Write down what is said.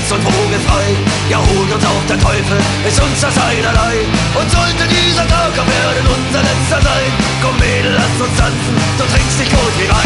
uns und vogelfrei. Ja, holt uns auch der Teufel, ist uns das einerlei. Und sollte dieser Tag auf Erden unser letzter sein, komm Mädel, lass uns tanzen, du trinkst dich gut wie Wein.